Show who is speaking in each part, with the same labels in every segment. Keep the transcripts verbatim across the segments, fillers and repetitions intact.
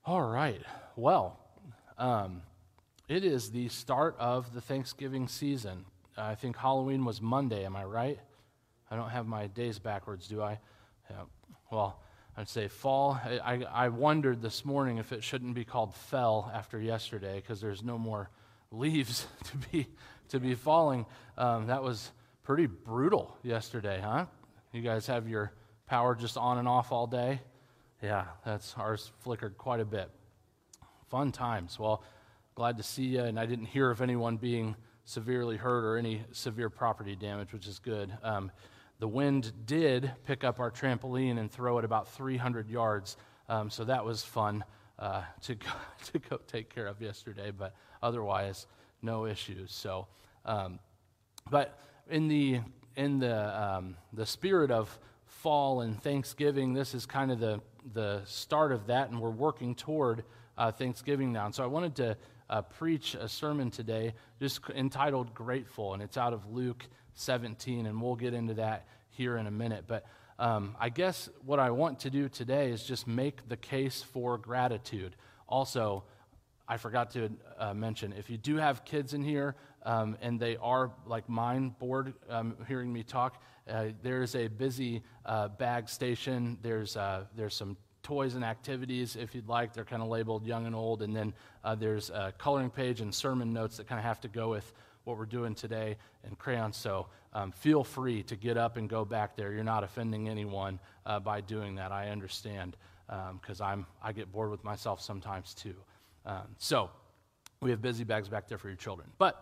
Speaker 1: All right. Well, um, it is the start of the Thanksgiving season. Uh, I think Halloween was Monday, am I right? I don't have my days backwards, do I? Yeah. Well, I'd say fall. I, I, I wondered this morning if it shouldn't be called fell after yesterday because there's no more leaves to be to be falling. Um, that was pretty brutal yesterday, huh? You guys have your power just on and off all day? Yeah, that's ours flickered quite a bit. Fun times. Well, glad to see you, and I didn't hear of anyone being severely hurt or any severe property damage, which is good. Um, the wind did pick up our trampoline and throw it about three hundred yards, um, so that was fun uh, to go, to go take care of yesterday, but otherwise, no issues. So, um, but in the in the um, the spirit of fall and Thanksgiving, this is kind of the the start of that, and we're working toward uh, Thanksgiving now. And so I wanted to uh, preach a sermon today just entitled Grateful, and it's out of Luke seventeen, and we'll get into that here in a minute. But um, I guess what I want to do today is just make the case for gratitude. Also, I forgot to uh, mention, if you do have kids in here, um, and they are like mine, bored um, hearing me talk, uh, there's a busy uh, bag station. There's uh, there's some toys and activities if you'd like. They're kind of labeled young and old, and then uh, there's a coloring page and sermon notes that kind of have to go with what we're doing today, and crayons. So um, feel free to get up and go back there. You're not offending anyone uh, by doing that. I understand because um, I'm I get bored with myself sometimes too. Um, so we have busy bags back there for your children. But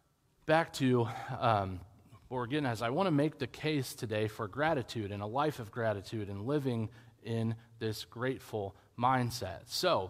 Speaker 1: back to um, what we're getting at is I want to make the case today for gratitude and a life of gratitude and living in this grateful mindset. So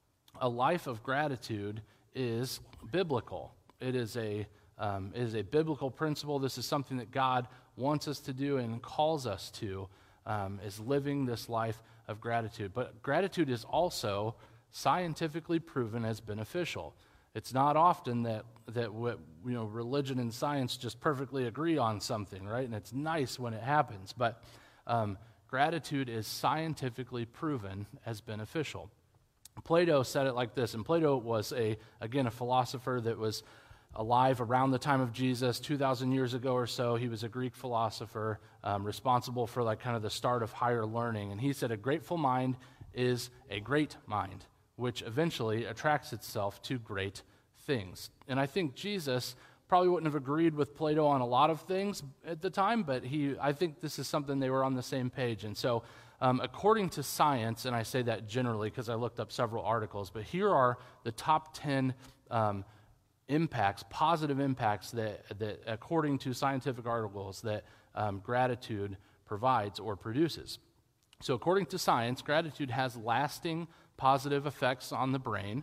Speaker 1: a life of gratitude is biblical. It is a um, it is a biblical principle. This is something that God wants us to do and calls us to, um, is living this life of gratitude. But gratitude is also scientifically proven as beneficial. It's not often that that what, you know religion and science just perfectly agree on something, right? And it's nice when it happens, but um, gratitude is scientifically proven as beneficial. Plato said it like this, and Plato was a again a philosopher that was alive around the time of Jesus, two thousand years ago or so. He was a Greek philosopher um, responsible for like kind of the start of higher learning, and he said a grateful mind is a great mind, which eventually attracts itself to great things. And I think Jesus probably wouldn't have agreed with Plato on a lot of things at the time, but he, I think this is something they were on the same page. And so um, according to science, and I say that generally because I looked up several articles, but here are the top ten um, impacts, positive impacts that, that according to scientific articles, that um, gratitude provides or produces. So according to science, gratitude has lasting positive effects on the brain.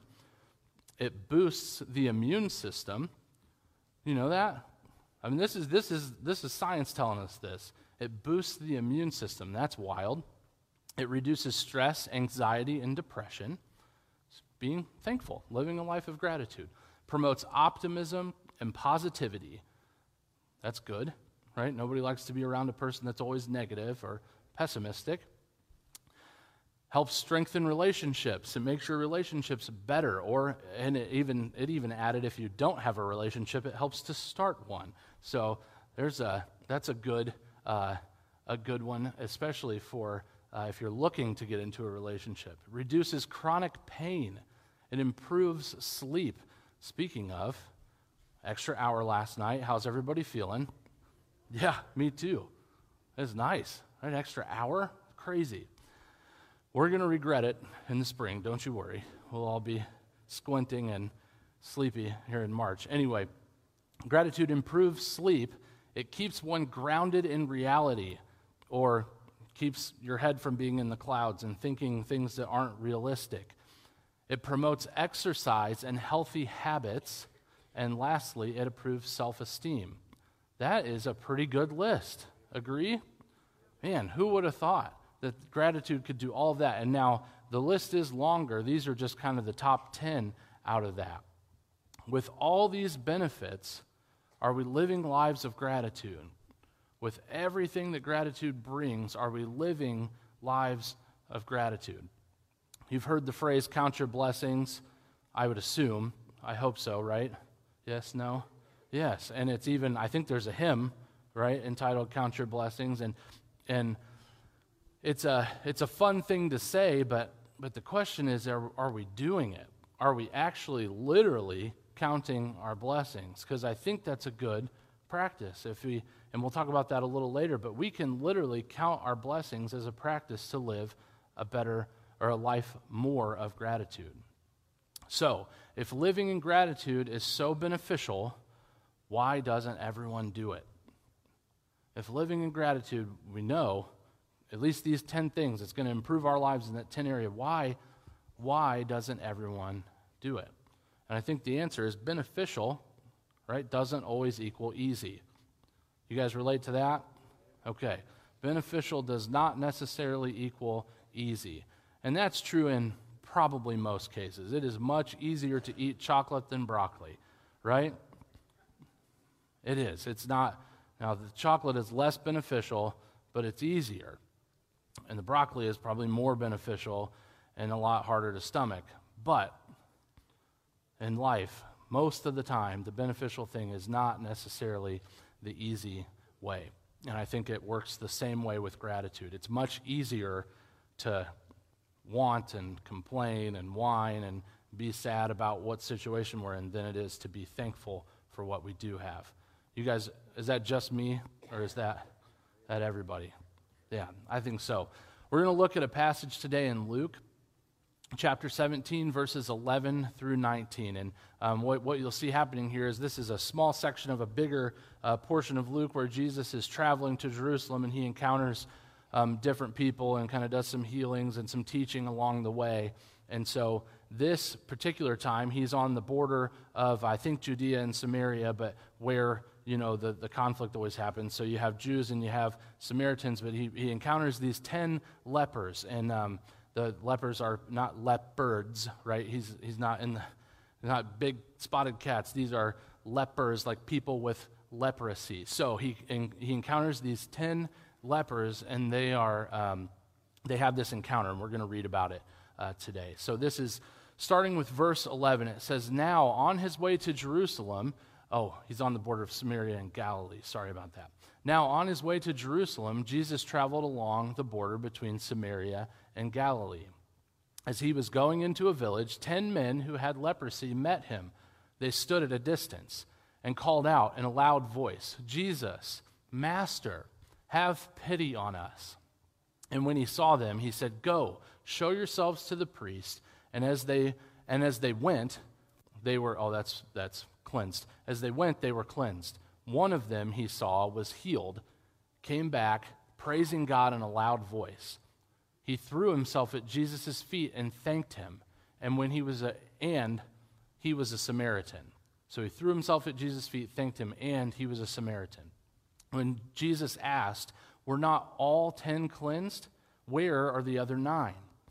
Speaker 1: It boosts the immune system. You know that? I mean, this is this is this is science telling us this. It boosts the immune system. That's wild. It reduces stress, anxiety, and depression. It's being thankful, living a life of gratitude. Promotes optimism and positivity. That's good, right? Nobody likes to be around a person that's always negative or pessimistic. Helps strengthen relationships. It makes your relationships better. Or, and it even it even added, if you don't have a relationship, it helps to start one. So there's a that's a good uh, a good one, especially for uh, if you're looking to get into a relationship. It reduces chronic pain. It improves sleep. Speaking of, extra hour last night. How's everybody feeling? Yeah, me too. It's nice. An extra hour? Crazy. We're going to regret it in the spring, don't you worry. We'll all be squinting and sleepy here in March. Anyway, gratitude improves sleep. It keeps one grounded in reality, or keeps your head from being in the clouds and thinking things that aren't realistic. It promotes exercise and healthy habits. And lastly, it improves self-esteem. That is a pretty good list. Agree? Man, who would have thought that gratitude could do all of that? And now the list is longer. These are just kind of the top ten out of that. With all these benefits, are we living lives of gratitude? With everything that gratitude brings, are we living lives of gratitude? You've heard the phrase, count your blessings, I would assume. I hope so, right? Yes, no? Yes, and it's even, I think there's a hymn, right, entitled Count Your Blessings, and and it's a it's a fun thing to say, but but the question is, are, are we doing it? Are we actually literally counting our blessings? Because I think that's a good practice. If we, and we'll talk about that a little later, but we can literally count our blessings as a practice to live a better or a life more of gratitude. So, if living in gratitude is so beneficial, why doesn't everyone do it? If living in gratitude, we know, at least these ten things, it's going to improve our lives in that ten area, why, why doesn't everyone do it? And I think the answer is beneficial, right, doesn't always equal easy. You guys relate to that? Okay. Beneficial does not necessarily equal easy. And that's true in probably most cases. It is much easier to eat chocolate than broccoli, right? It is. It's not. Now, the chocolate is less beneficial, but it's easier. And the broccoli is probably more beneficial and a lot harder to stomach. But in life, most of the time, the beneficial thing is not necessarily the easy way. And I think it works the same way with gratitude. It's much easier to want and complain and whine and be sad about what situation we're in than it is to be thankful for what we do have. You guys, is that just me, or is that, that everybody? Yeah, I think so. We're going to look at a passage today in Luke, chapter seventeen, verses eleven through nineteen. And um, what, what you'll see happening here is this is a small section of a bigger uh, portion of Luke where Jesus is traveling to Jerusalem, and he encounters um, different people and kind of does some healings and some teaching along the way. And so this particular time, he's on the border of, I think, Judea and Samaria, but where, you know, the, the conflict always happens. So you have Jews and you have Samaritans, but he, he encounters these ten lepers, and um, the lepers are not leopards, right? He's he's not in the, they're not big spotted cats. These are lepers, like people with leprosy. So he in, he encounters these ten lepers, and they are um, they have this encounter, and we're going to read about it uh, today. So this is starting with verse eleven. It says, "Now on his way to Jerusalem." Oh, he's on the border of Samaria and Galilee. Sorry about that. Now, on his way to Jerusalem, Jesus traveled along the border between Samaria and Galilee. As he was going into a village, ten men who had leprosy met him. They stood at a distance and called out in a loud voice, "Jesus, Master, have pity on us." And when he saw them, he said, "Go, show yourselves to the priest." And as they and as they went, they were, oh, that's that's cleansed. As they went, they were cleansed. One of them he saw was healed, came back, praising God in a loud voice. He threw himself at Jesus' feet and thanked him. And when he was a, and he was a Samaritan. So he threw himself at Jesus' feet, thanked him, and he was a Samaritan. When Jesus asked, "Were not all ten cleansed? Where are the other nine?"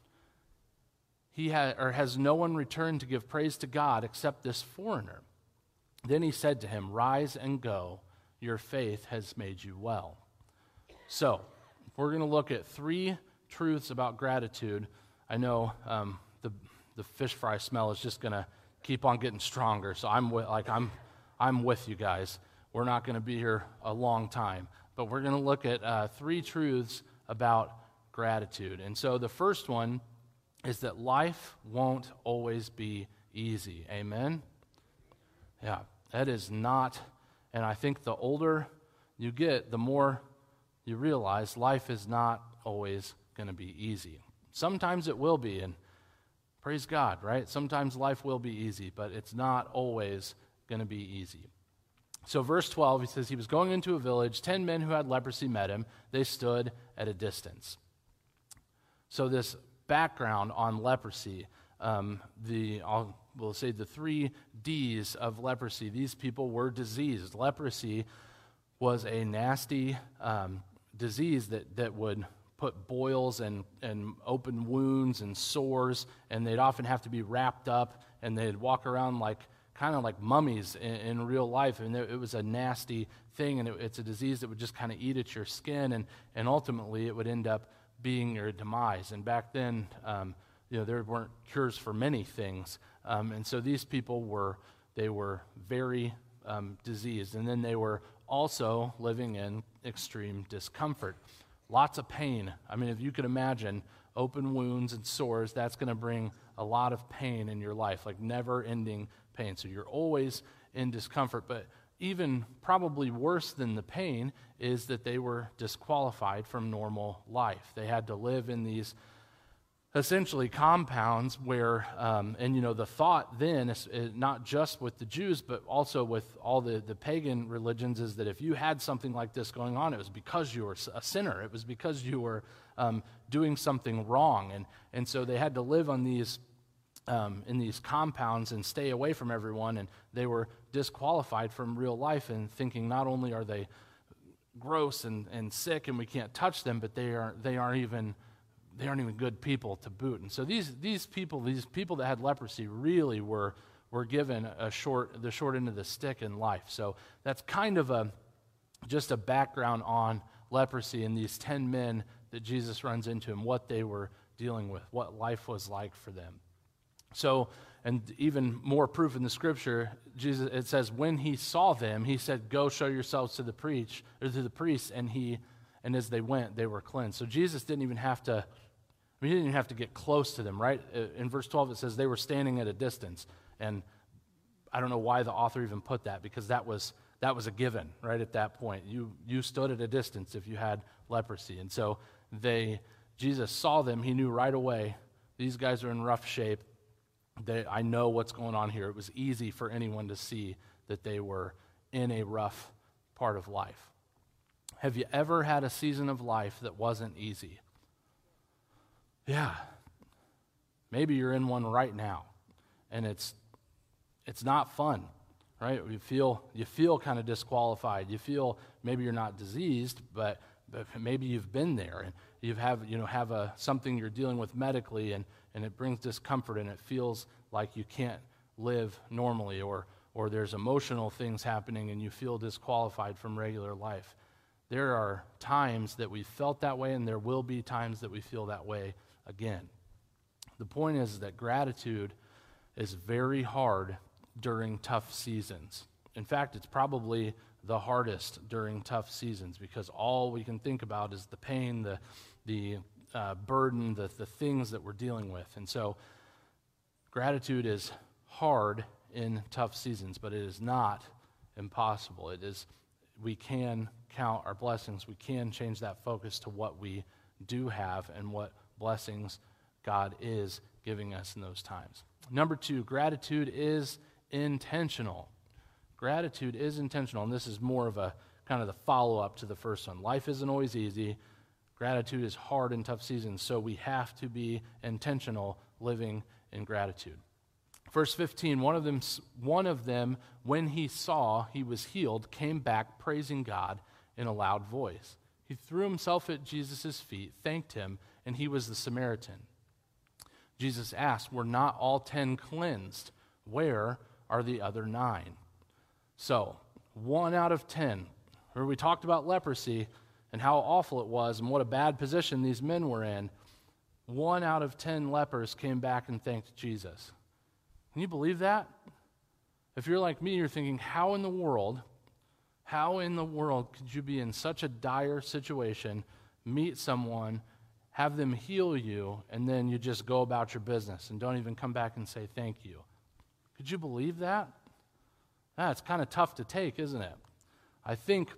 Speaker 1: He had, or has no one returned to give praise to God except this foreigner? Then he said to him, "Rise and go. Your faith has made you well." So, we're going to look at three truths about gratitude. I know um, the the fish fry smell is just going to keep on getting stronger. So I'm with, like I'm I'm with you guys. We're not going to be here a long time, but we're going to look at uh, three truths about gratitude. And so the first one is that life won't always be easy. Amen? Yeah, that is not, and I think the older you get, the more you realize life is not always going to be easy. Sometimes it will be, and praise God, right? Sometimes life will be easy, but it's not always going to be easy. So verse twelve, he says, he was going into a village. Ten men who had leprosy met him. They stood at a distance. So this background on leprosy, um, the I'll, we'll say the three D's of leprosy. These people were diseased. Leprosy was a nasty um, disease that, that would put boils and, and open wounds and sores, and they'd often have to be wrapped up, and they'd walk around like kind of like mummies in, in real life. And it was a nasty thing, and it, it's a disease that would just kind of eat at your skin, and, and ultimately it would end up being your demise. And back then, um, you know, there weren't cures for many things. Um, and so these people were, they were very um, diseased. And then they were also living in extreme discomfort. Lots of pain. I mean, if you could imagine open wounds and sores, that's going to bring a lot of pain in your life, like never-ending pain. So you're always in discomfort. But even probably worse than the pain is that they were disqualified from normal life. They had to live in these essentially compounds where, um, and you know, the thought then, is, is not just with the Jews, but also with all the, the pagan religions, is that if you had something like this going on, it was because you were a sinner. It was because you were um, doing something wrong. And, and so they had to live on these Um, in these compounds and stay away from everyone, and they were disqualified from real life, and thinking not only are they gross and, and sick and we can't touch them, but they aren't they aren't even they aren't even good people to boot. And so these these people these people that had leprosy really were were given a short the short end of the stick in life. So that's kind of a just a background on leprosy and these ten men that Jesus runs into and what they were dealing with, what life was like for them. So, and even more proof in the scripture, Jesus, it says, when he saw them, he said, go show yourselves to the preach, or to the priests, and he, and as they went, they were cleansed. So Jesus didn't even have to, I mean, he didn't even have to get close to them, right? In verse twelve, it says they were standing at a distance, and I don't know why the author even put that, because that was, that was a given, right, at that point. You, you stood at a distance if you had leprosy, and so they, Jesus saw them, he knew right away, these guys are in rough shape. They, I know what's going on here. It was easy for anyone to see that they were in a rough part of life. Have you ever had a season of life that wasn't easy? Yeah. Maybe you're in one right now, and it's it's not fun, right? You feel you feel kind of disqualified. You feel maybe you're not diseased, but but maybe you've been there, and you have you know have a something you're dealing with medically, and and it brings discomfort, and it feels like you can't live normally, or or there's emotional things happening, and you feel disqualified from regular life. There are times that we felt that way, and there will be times that we feel that way again. The point is that gratitude is very hard during tough seasons. In fact, it's probably the hardest during tough seasons, because all we can think about is the pain, the the uh, burden, the, the things that we're dealing with. And so gratitude is hard in tough seasons, but it is not impossible. It is, we can count our blessings. We can change that focus to what we do have and what blessings God is giving us in those times. Number two, gratitude is intentional. Gratitude is intentional, and this is more of a kind of the follow-up to the first one. Life isn't always easy. Gratitude is hard in tough seasons, so we have to be intentional living in gratitude. Verse fifteen, one of them, one of them, when he saw he was healed, came back praising God in a loud voice. He threw himself at Jesus' feet, thanked him, and he was the Samaritan. Jesus asked, were not all ten cleansed? Where are the other nine? So, one out of ten. Remember, we talked about leprosy and how awful it was and what a bad position these men were in. One out of ten lepers came back and thanked Jesus. Can you believe that? If you're like me, you're thinking, how in the world, how in the world could you be in such a dire situation, meet someone, have them heal you, and then you just go about your business and don't even come back and say thank you? Could you believe that? That's kind of tough to take, isn't it? I think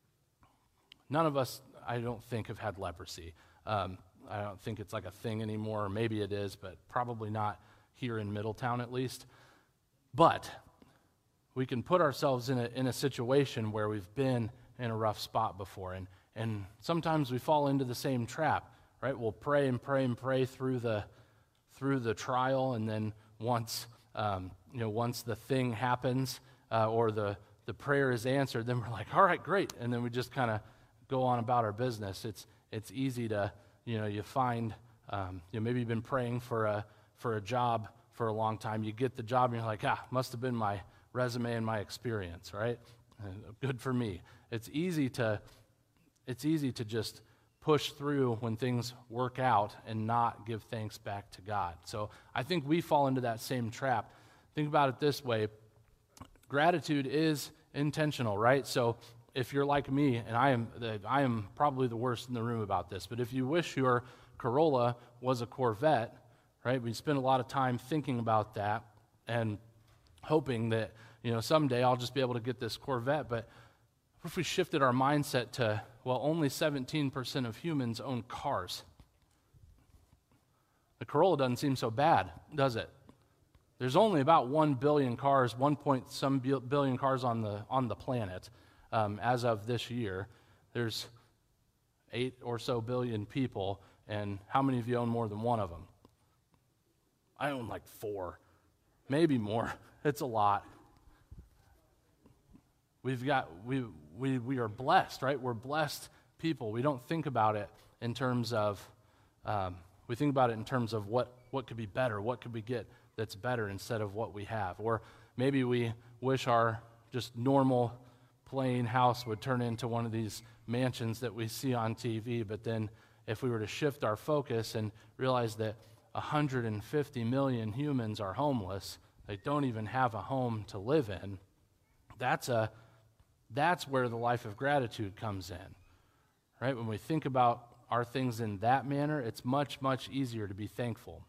Speaker 1: none of us, I don't think, have had leprosy. Um, I don't think it's like a thing anymore, or maybe it is, but probably not here in Middletown at least. But we can put ourselves in a in a situation where we've been in a rough spot before, and and sometimes we fall into the same trap, right? We'll pray and pray and pray through the through the trial, and then once um, you know once the thing happens uh, or the the prayer is answered, then we're like, all right, great, and then we just kind of go on about our business. It's it's easy to you know you find um, you know maybe you've been praying for a for a job for a long time. You get the job, and you're like, ah, must have been my resume and my experience, right? Uh, good for me. It's easy to it's easy to just push through when things work out and not give thanks back to God. So I think we fall into that same trap. Think about it this way. Gratitude is intentional, right? So if you're like me, and I am I am probably the worst in the room about this, but if you wish your Corolla was a Corvette, right? We spend a lot of time thinking about that and hoping that, you know, someday I'll just be able to get this Corvette. But what if we shifted our mindset to, well, only seventeen percent of humans own cars? The Corolla doesn't seem so bad, does it? There's only about one billion cars, one point some billion cars on the on the planet um, as of this year. There's eight or so billion people, and how many of you own more than one of them? I own like four, maybe more. It's a lot. We've got we we we are blessed, right? We're blessed people. We don't think about it in terms of um, we think about it in terms of what what could be better, what could we get that's better instead of what we have. Or maybe we wish our just normal plain house would turn into one of these mansions that we see on T V, but then if we were to shift our focus and realize that one hundred fifty million humans are homeless, they don't even have a home to live in, that's a that's where the life of gratitude comes in. Right? When we think about our things in that manner, it's much, much easier to be thankful.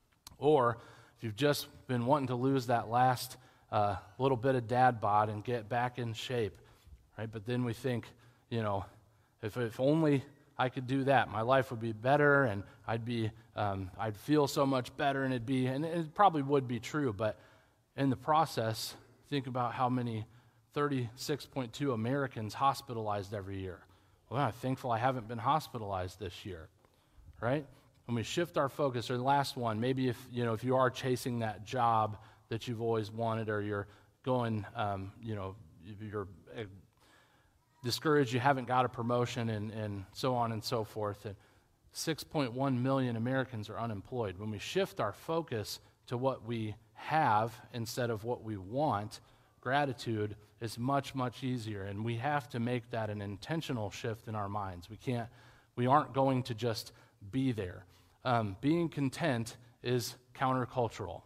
Speaker 1: Or if you've just been wanting to lose that last uh, little bit of dad bod and get back in shape, right? But then we think, you know, if if only I could do that, my life would be better, and I'd be, um, I'd feel so much better, and it'd be, and it probably would be true. But in the process, think about how many thirty-six point two Americans hospitalized every year. Well, I'm thankful I haven't been hospitalized this year, right? When we shift our focus, or the last one, maybe if you know if you are chasing that job that you've always wanted, or you're going, um, you know, you're uh, discouraged, you haven't got a promotion, and, and so on and so forth. And six point one million Americans are unemployed. When we shift our focus to what we have instead of what we want, gratitude is much, much easier. And we have to make that an intentional shift in our minds. We can't, we aren't going to just be there. Um, being content is countercultural.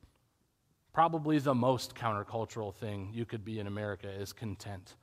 Speaker 1: Probably the most countercultural thing you could be in America is content.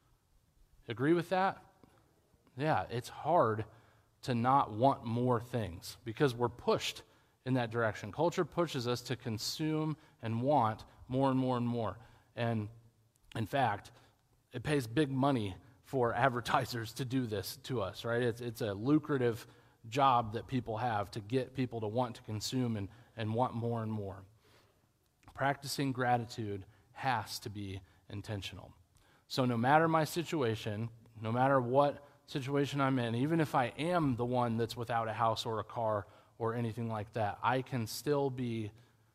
Speaker 1: Agree with that? Yeah, it's hard to not want more things because we're pushed in that direction. Culture pushes us to consume and want more and more and more. And in fact, it pays big money for advertisers to do this to us, right? It's, it's a lucrative job that people have to get people to want to consume and, and want more and more. Practicing gratitude has to be intentional. So no matter my situation, no matter what situation I'm in, even if I am the one that's without a house or a car or anything like that, I can still be,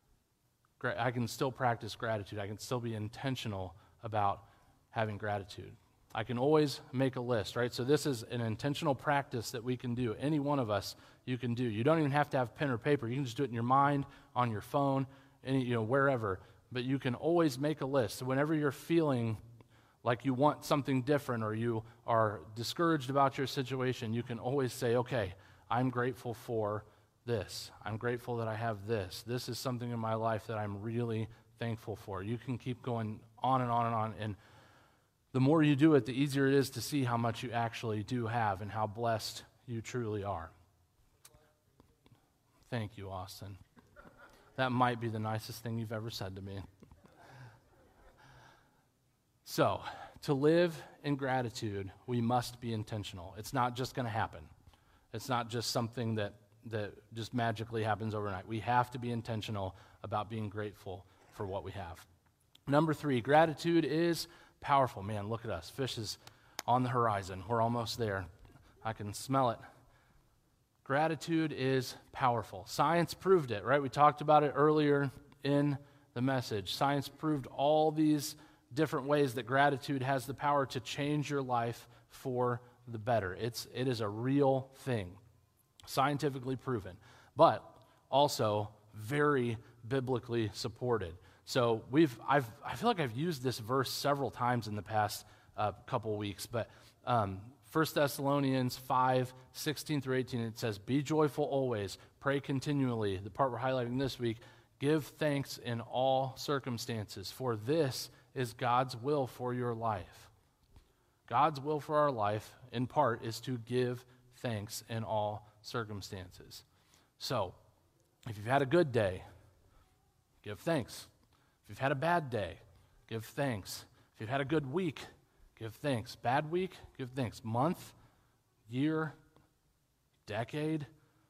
Speaker 1: I can still practice gratitude. I can still be intentional about having gratitude. I can always make a list, right? So this is an intentional practice that we can do. Any one of us, you can do. You don't even have to have pen or paper. You can just do it in your mind, on your phone, any, you know, wherever. But you can always make a list. So whenever you're feeling like you want something different or you are discouraged about your situation, you can always say, okay, I'm grateful for this. I'm grateful that I have this. This is something in my life that I'm really thankful for. You can keep going on and on and on, and the more you do it, the easier it is to see how much you actually do have and how blessed you truly are. Thank you, Austin. That might be the nicest thing you've ever said to me. So, to live in gratitude, we must be intentional. It's not just going to happen. It's not just something that, that just magically happens overnight. We have to be intentional about being grateful for what we have. Number three, gratitude is powerful. Man, look at us. Fish is on the horizon. We're almost there. I can smell it. Gratitude is powerful. Science proved it, right? We talked about it earlier in the message. Science proved all these different ways that gratitude has the power to change your life for the better. It's, it is a real thing, scientifically proven, but also very biblically supported. So we've, I've, I feel like I've used this verse several times in the past uh, couple weeks, but um, First Thessalonians five, sixteen through eighteen, it says, be joyful always, pray continually. The part we're highlighting this week, give thanks in all circumstances, for this is God's will for your life. God's will for our life, in part, is to give thanks in all circumstances. So, if you've had a good day, give thanks. If you've had a bad day, give thanks. If you've had a good week, give thanks. Bad week, give thanks. Month, year, decade,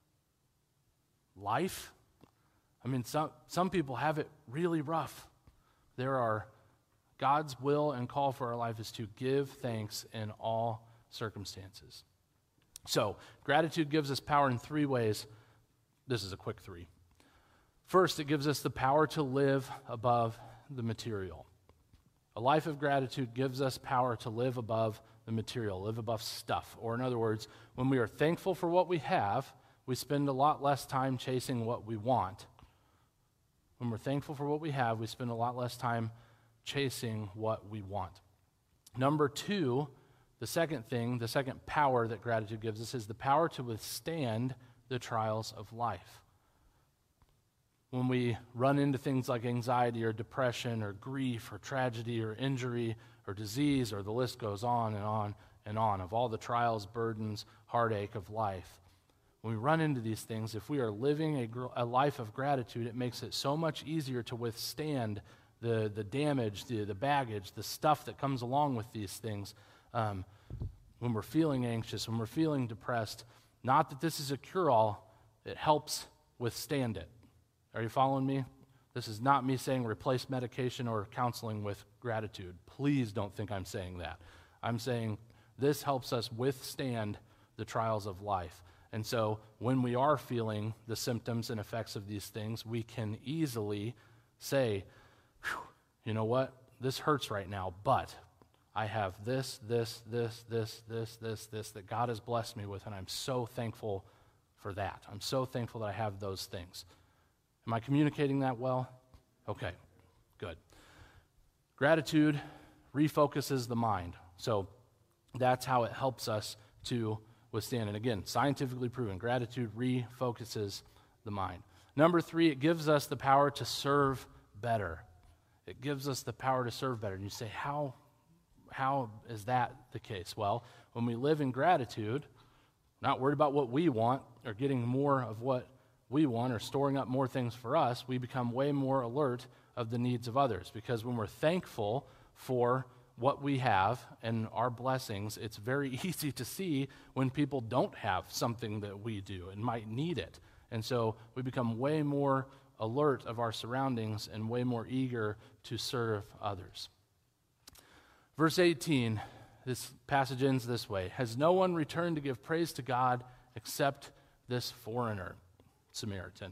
Speaker 1: life. I mean, some, some people have it really rough. There are, God's will and call for our life is to give thanks in all circumstances. So, gratitude gives us power in three ways. This is a quick three. First, it gives us the power to live above the material. A life of gratitude gives us power to live above the material, live above stuff. Or in other words, when we are thankful for what we have, we spend a lot less time chasing what we want. When we're thankful for what we have, we spend a lot less time chasing what we want. Number two, the second thing, the second power that gratitude gives us is the power to withstand the trials of life. When we run into things like anxiety or depression or grief or tragedy or injury or disease, or the list goes on and on and on of all the trials, burdens, heartache of life. When we run into these things, if we are living a, gr- a life of gratitude, it makes it so much easier to withstand the, the damage, the, the baggage, the stuff that comes along with these things. Um, when we're feeling anxious, when we're feeling depressed, not that this is a cure-all, it helps withstand it. Are you following me? This is not me saying replace medication or counseling with gratitude. Please don't think I'm saying that. I'm saying this helps us withstand the trials of life. And so when we are feeling the symptoms and effects of these things, we can easily say, you know what? This hurts right now, but I have this, this, this, this, this, this, this that God has blessed me with, and I'm so thankful for that. I'm so thankful that I have those things. Am I communicating that well? Okay, good. Gratitude refocuses the mind. So that's how it helps us to withstand. And again, scientifically proven, gratitude refocuses the mind. Number three, it gives us the power to serve better. It gives us the power to serve better. And you say, how, how is that the case? Well, when we live in gratitude, not worried about what we want or getting more of what we want or storing up more things for us, we become way more alert of the needs of others. Because when we're thankful for what we have and our blessings, it's very easy to see when people don't have something that we do and might need it. And so we become way more alert of our surroundings and way more eager to serve others. Verse eighteen, this passage ends this way. Has no one returned to give praise to God except this foreigner, Samaritan?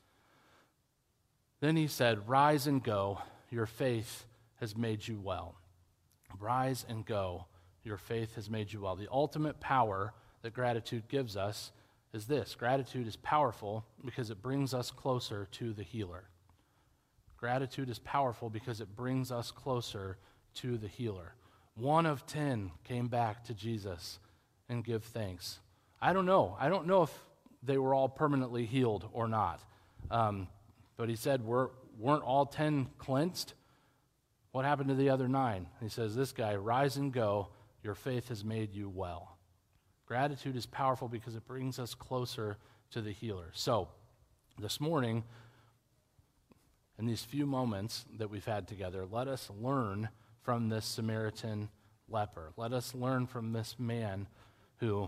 Speaker 1: Then he said, rise and go, your faith has made you well. Rise and go, your faith has made you well. The ultimate power that gratitude gives us is this. Gratitude is powerful because it brings us closer to the healer. Gratitude is powerful because it brings us closer to the healer. One of ten came back to Jesus and give thanks. I don't know. I don't know if they were all permanently healed or not. Um, but he said, Were, weren't all ten cleansed? What happened to the other nine? He says, this guy, rise and go, your faith has made you well. Gratitude is powerful because it brings us closer to the healer. So, this morning, in these few moments that we've had together, let us learn from this Samaritan leper. Let us learn from this man who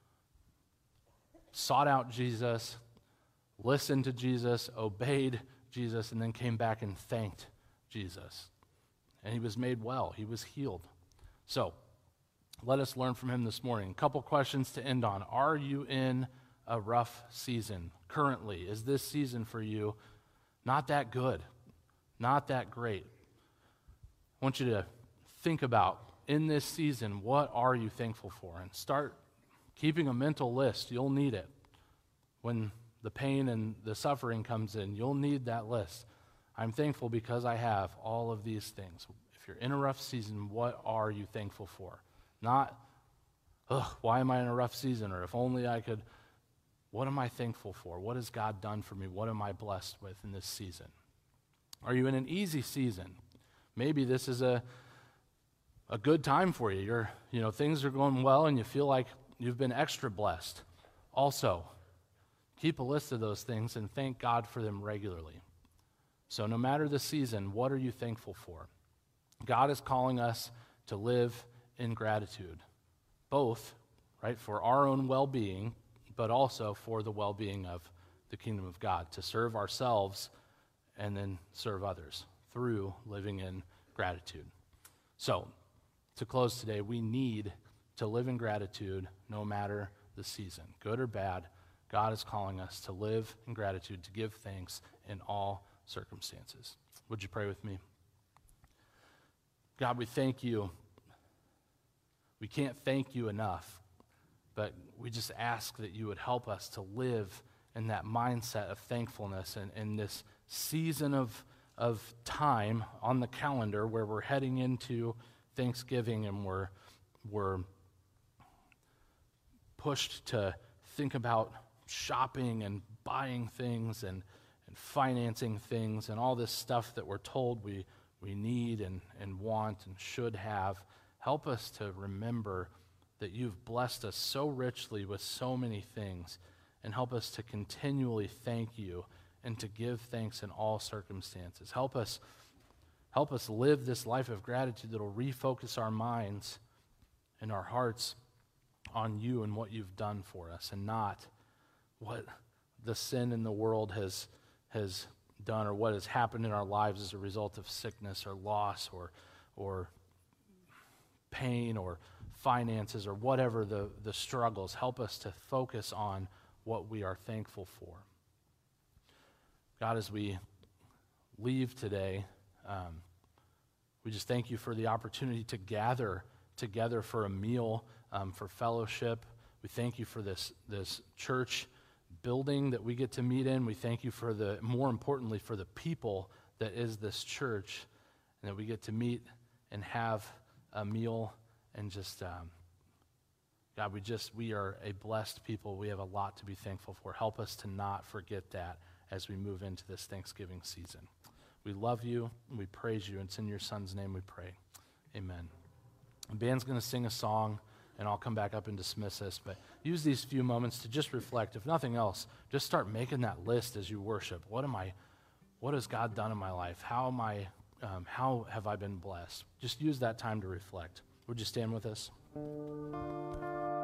Speaker 1: sought out Jesus, listened to Jesus, obeyed Jesus, and then came back and thanked Jesus. And he was made well. He was healed. So, let us learn from him this morning. A couple questions to end on. Are you in a rough season currently? Is this season for you not that good? Not that great? I want you to think about, in this season, what are you thankful for? And start keeping a mental list. You'll need it. When the pain and the suffering comes in, you'll need that list. I'm thankful because I have all of these things. If you're in a rough season, what are you thankful for? Not, ugh, why am I in a rough season? Or if only I could, what am I thankful for? What has God done for me? What am I blessed with in this season? Are you in an easy season? Maybe this is a a good time for you. You're, you know, things are going well and you feel like you've been extra blessed. Also, keep a list of those things and thank God for them regularly. So no matter the season, what are you thankful for? God is calling us to live in gratitude, both, right, for our own well-being, but also for the well-being of the kingdom of God, to serve ourselves and then serve others through living in gratitude. So, to close today, we need to live in gratitude no matter the season, good or bad. God is calling us to live in gratitude, to give thanks in all circumstances. Would you pray with me? God, we thank you. We can't thank you enough, but we just ask that you would help us to live in that mindset of thankfulness and in this season of, of time on the calendar where we're heading into Thanksgiving and we're, we're pushed to think about shopping and buying things and, and financing things and all this stuff that we're told we, we need and, and want and should have. Help us to remember that you've blessed us so richly with so many things, and help us to continually thank you and to give thanks in all circumstances. Help us Help us live this life of gratitude that will refocus our minds and our hearts on you and what you've done for us, and not what the sin in the world has has done or what has happened in our lives as a result of sickness or loss or or pain or finances or whatever the, the struggles. Help us to focus on what we are thankful for. God, as we leave today, Um, we just thank you for the opportunity to gather together for a meal, um, for fellowship. We thank you for this, this church building that we get to meet in. We thank you for the, more importantly, for the people that is this church, and that we get to meet and have a meal and just, um, God, we just, we are a blessed people. We have a lot to be thankful for. Help us to not forget that as we move into this Thanksgiving season. We love you, and we praise you, and it's in your Son's name we pray. Amen. The band's going to sing a song, and I'll come back up and dismiss us, but use these few moments to just reflect. If nothing else, just start making that list as you worship. What am I, what has God done in my life? How am I, um, how have I been blessed? Just use that time to reflect. Would you stand with us?